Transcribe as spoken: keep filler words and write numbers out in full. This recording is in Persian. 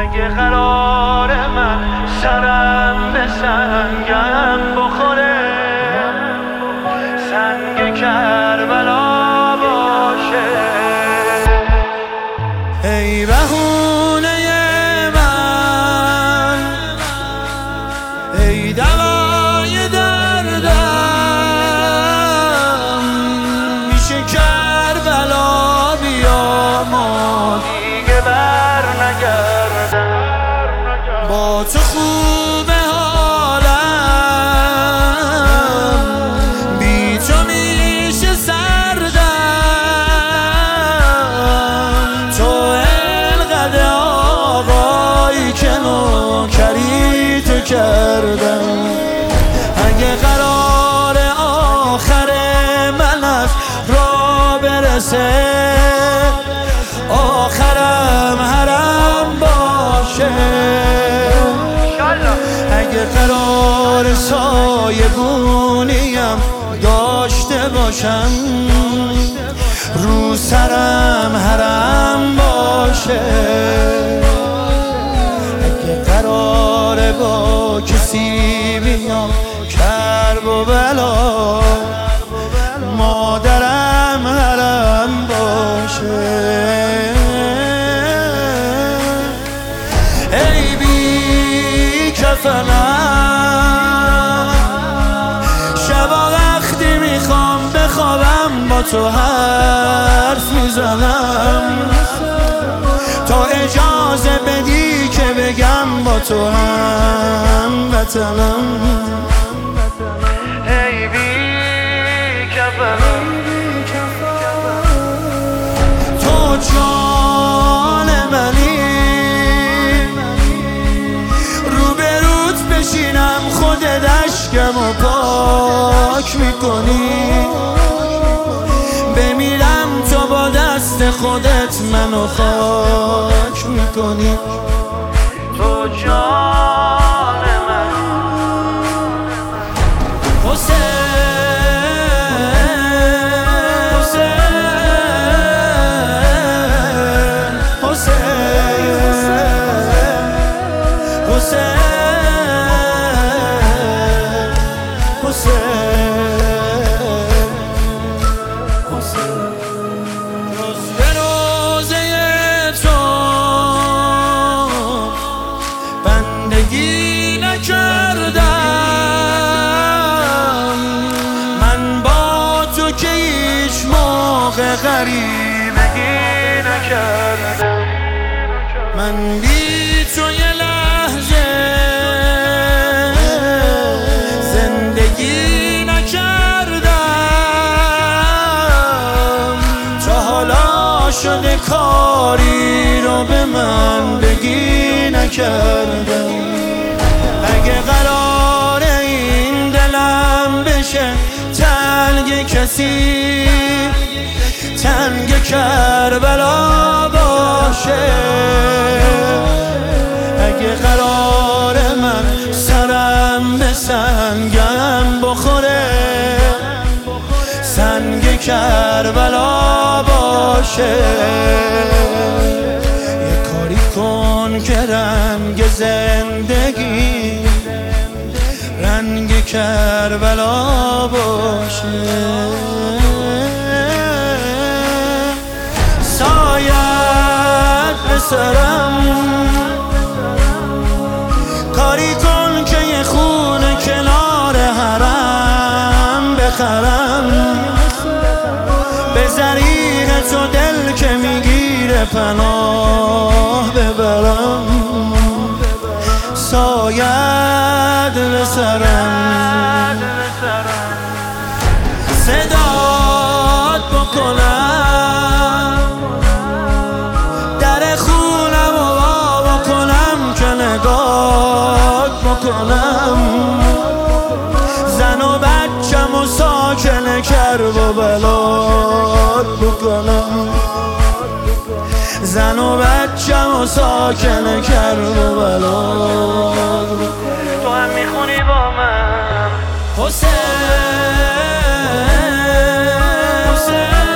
اگه قرار من سرم به سنگم بخوره، سنگ کربلا باشه. ای بهونه من، ای دوای دردم، میشه کربلا بیا ما دیگه بر نگردم. با تو خوبه حالم، بی تو میشه سردم. تو انقدر آقایی که نوکری تو کردم. اگه قرار آخر من از راه برسه، آخرم حرم باشه. اگه قرار سایه‌بونیم داشته باشم، رو سرم حرم باشه. اگه قرار با کسی بیام کرب و بلا، مادرم حرم باشه. ای بی کفنم، شبا وقتی میخوام بخوابم با تو حرف میزنم، تا اجازه بدی که بگم با تو هم وطنم. ای بی کفنم، تو جان منی، روبروت بشینم خودت اشکم و پاک میکنی، بمیرم تو با دست خودت منو خاک میکنی. تو جان من. بندگی نکردم من با تو که هیچ موقع غریبگی نکردم. من بی تو یه لحظه زندگی نکردم، تا حالا شده کاری رو به من بگی نکردم. اگه قرار این دلم بشه تنگ کسی، تنگ کربلا باشه. اگه قرار من سرم به سنگم بخوره، سنگ کربلا باشه. یه کاری کن که رنگ زندگی رنگ کربلا باشه. سایت به سرم، کاری کن که یه خونه کنار حرم بخرم، به زریح تو دل که میگیره پناه ببرم. سایت به سرم، صدات بکنم، در خونم و وا بکنم که نگات بکنم، زن و بچم و ساکن کرب و بلات بکنم، زن و بچم و ساکن کرب و بلات بکنم. تو هم میخونی با من حسین، حسین